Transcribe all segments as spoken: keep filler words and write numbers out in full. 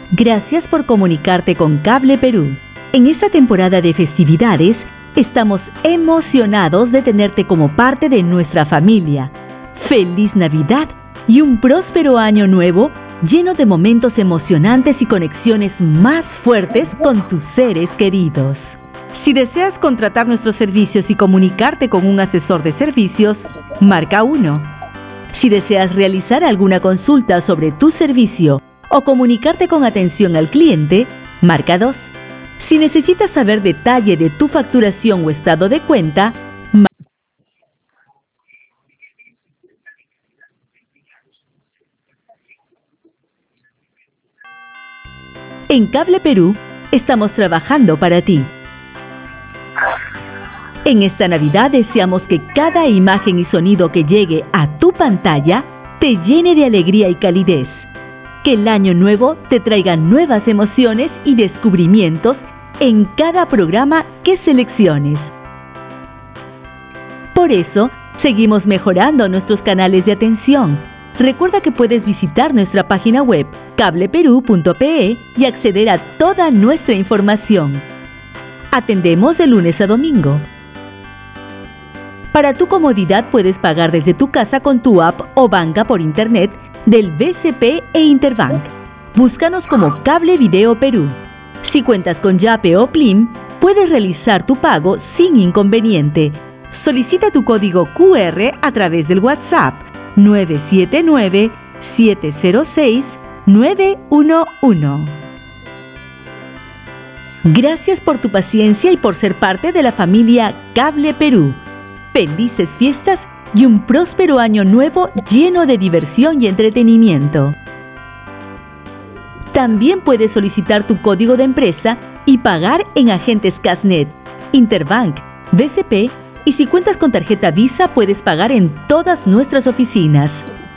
Gracias por comunicarte con Cable Perú. En esta temporada de festividades, estamos emocionados de tenerte como parte de nuestra familia. ¡Feliz Navidad y un próspero año nuevo lleno de momentos emocionantes y conexiones más fuertes con tus seres queridos! Si deseas contratar nuestros servicios y comunicarte con un asesor de servicios, marca uno. Si deseas realizar alguna consulta sobre tu servicio o comunicarte con atención al cliente, marca dos. Si necesitas saber detalle de tu facturación o estado de cuenta, marca... En Cable Perú, estamos trabajando para ti. En esta Navidad deseamos que cada imagen y sonido que llegue a tu pantalla te llene de alegría y calidez. Que el año nuevo te traiga nuevas emociones y descubrimientos en cada programa que selecciones. Por eso, seguimos mejorando nuestros canales de atención. Recuerda que puedes visitar nuestra página web cable perú punto pe y acceder a toda nuestra información. Atendemos de lunes a domingo. Para tu comodidad puedes pagar desde tu casa con tu app o banca por internet del B C P e Interbank. Búscanos como Cable Video Perú. Si cuentas con Yape o Plim, puedes realizar tu pago sin inconveniente. Solicita tu código Q R a través del WhatsApp nueve siete nueve, siete cero seis, nueve uno uno. Gracias por tu paciencia y por ser parte de la familia Cable Perú. Felices fiestas y un próspero año nuevo lleno de diversión y entretenimiento. También puedes solicitar tu código de empresa y pagar en agentes Casnet, Interbank, B C P y si cuentas con tarjeta Visa puedes pagar en todas nuestras oficinas.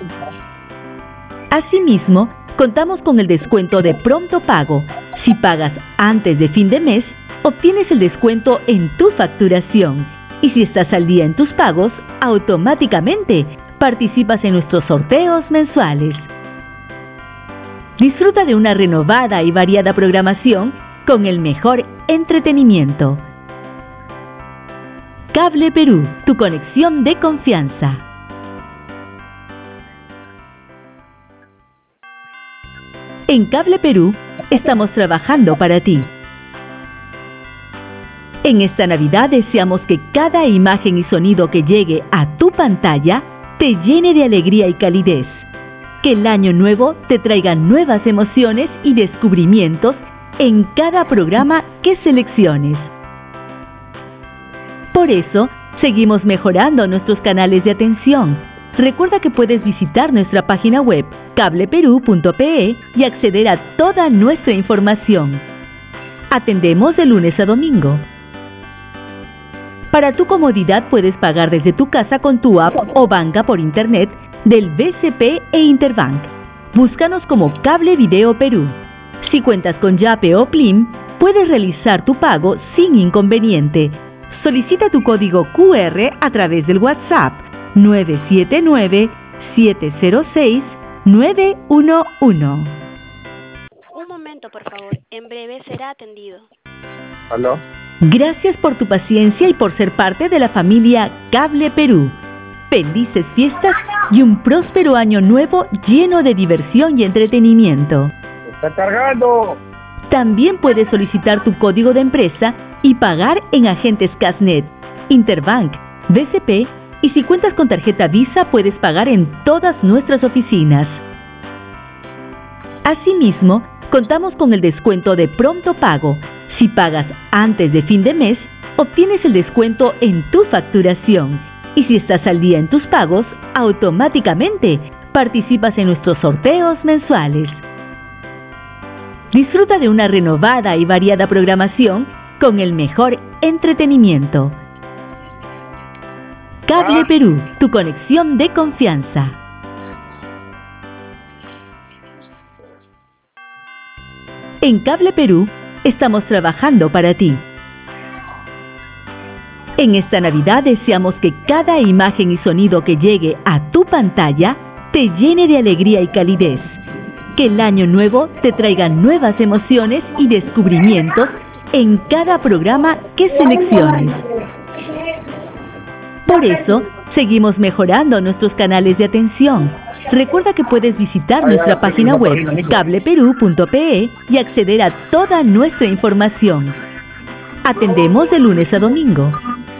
Asimismo, contamos con el descuento de pronto pago. Si pagas antes de fin de mes, obtienes el descuento en tu facturación. Y si estás al día en tus pagos, automáticamente participas en nuestros sorteos mensuales. Disfruta de una renovada y variada programación con el mejor entretenimiento. Cable Perú, tu conexión de confianza. En Cable Perú, estamos trabajando para ti. En esta Navidad deseamos que cada imagen y sonido que llegue a tu pantalla te llene de alegría y calidez. Que el año nuevo te traiga nuevas emociones y descubrimientos en cada programa que selecciones. Por eso, seguimos mejorando nuestros canales de atención. Recuerda que puedes visitar nuestra página web cable perú punto pe y acceder a toda nuestra información. Atendemos de lunes a domingo. Para tu comodidad puedes pagar desde tu casa con tu app o banca por internet del B C P e Interbank. Búscanos como Cable Video Perú. Si cuentas con Yape o Plim, puedes realizar tu pago sin inconveniente. Solicita tu código Q R a través del WhatsApp nueve siete nueve, siete cero seis, nueve uno uno. Un momento, por favor. En breve será atendido. ¿Aló? Gracias por tu paciencia y por ser parte de la familia Cable Perú. Felices fiestas y un próspero año nuevo lleno de diversión y entretenimiento. ¡Está cargando! También puedes solicitar tu código de empresa y pagar en agentes Casnet, Interbank, B C P y si cuentas con tarjeta Visa puedes pagar en todas nuestras oficinas. Asimismo, contamos con el descuento de pronto pago. Si pagas antes de fin de mes, obtienes el descuento en tu facturación. Y si estás al día en tus pagos, automáticamente participas en nuestros sorteos mensuales. Disfruta de una renovada y variada programación con el mejor entretenimiento. Cable Perú, tu conexión de confianza. En Cable Perú, estamos trabajando para ti. En esta Navidad deseamos que cada imagen y sonido que llegue a tu pantalla te llene de alegría y calidez. Que el año nuevo te traiga nuevas emociones y descubrimientos en cada programa que selecciones. Por eso, seguimos mejorando nuestros canales de atención. Recuerda que puedes visitar nuestra página web cableperú punto pe y acceder a toda nuestra información. Atendemos de lunes a domingo.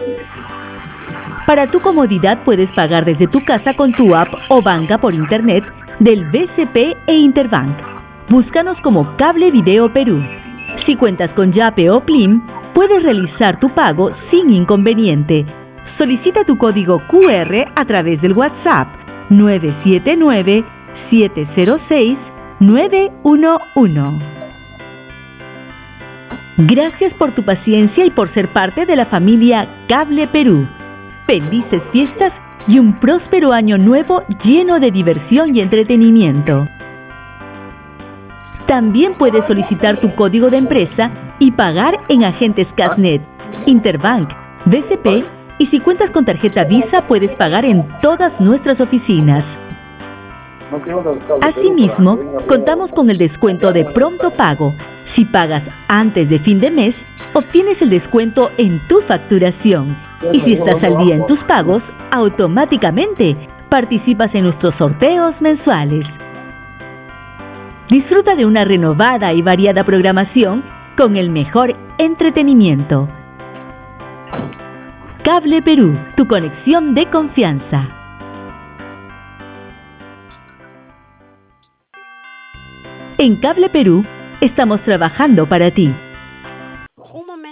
Para tu comodidad puedes pagar desde tu casa con tu app o banca por internet del B C P e Interbank. Búscanos como Cable Video Perú. Si cuentas con Yape o Plim, puedes realizar tu pago sin inconveniente. Solicita tu código Q R a través del WhatsApp nueve siete nueve, siete cero seis, nueve uno uno. Gracias por tu paciencia y por ser parte de la familia Cable Perú. Felices fiestas y un próspero año nuevo lleno de diversión y entretenimiento. También puedes solicitar tu código de empresa y pagar en agentes Casnet, Interbank, B C P y si cuentas con tarjeta Visa puedes pagar en todas nuestras oficinas. Asimismo, contamos con el descuento de pronto pago. Si pagas antes de fin de mes, obtienes el descuento en tu facturación. Y si estás al día en tus pagos, automáticamente participas en nuestros sorteos mensuales. Disfruta de una renovada y variada programación con el mejor entretenimiento. Cable Perú, tu conexión de confianza. En Cable Perú, estamos trabajando para ti.